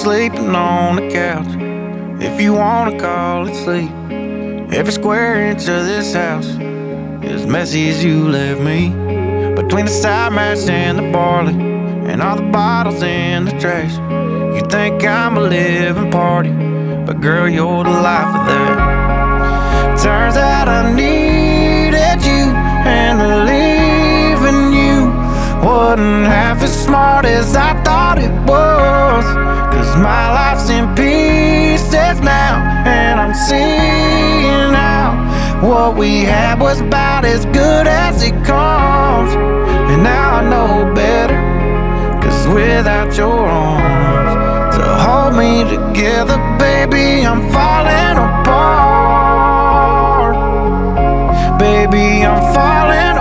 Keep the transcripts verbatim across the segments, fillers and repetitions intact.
sleeping on the couch, if you wanna call it sleep. Every square inch of this house is messy as you left me. Between the side match and the barley and all the bottles in the trash, you think I'm a living party, but girl, you're the life of that. Turns out I needed you, and leaving you wasn't half as smart as I thought it was. Cause my life's in pieces now, and I'm seeing how what we had was about as good as it comes. And now I know better, cause without your arms to hold me together, baby, I'm falling apart. Baby, I'm falling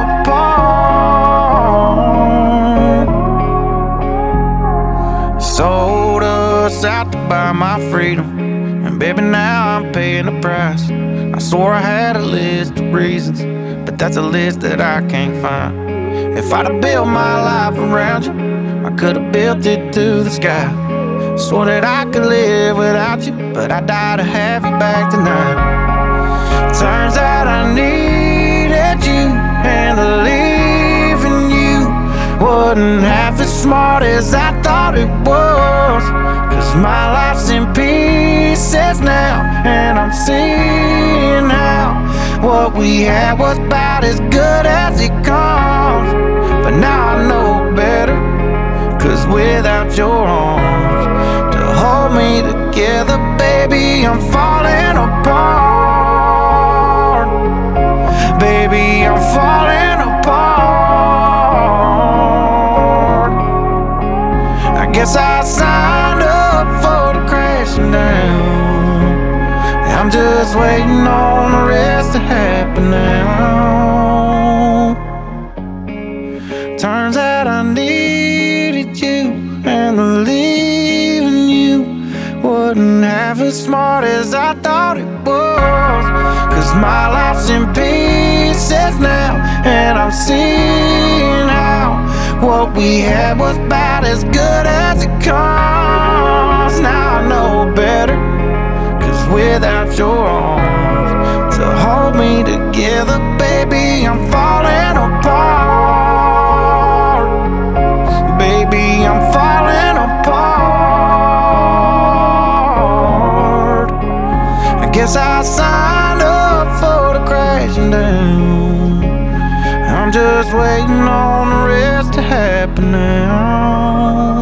apart. Sold us out to buy my freedom, and baby, now I'm paying the price. I swore I had a list of reasons, but that's a list that I can't find. If I'd have built my life around you, I could have built it to the sky. Swore that I could live without you, but I died to have you back tonight. Turns out I needed you, and leaving you wasn't half as smart as I thought it was. Cause my life's in pieces now, and I'm seeing how what we had was about as good as it comes. But now I know better, cause without your arms to hold me together, baby, I'm falling apart. Baby, I'm falling apart. I guess I signed up for the crashing down. I'm just waiting on the rest to happen now. Turns out I needed you, and leaving you wasn't half as smart as I thought it was. Cause my life's in pieces now, and I'm seeing how what we had was about as good as it comes. Now I know better, cause without your arms to hold me together, baby, I'm falling apart. Baby, I'm falling apart. I guess I signed up for the crashing down. I'm just waiting on the rest to happen now.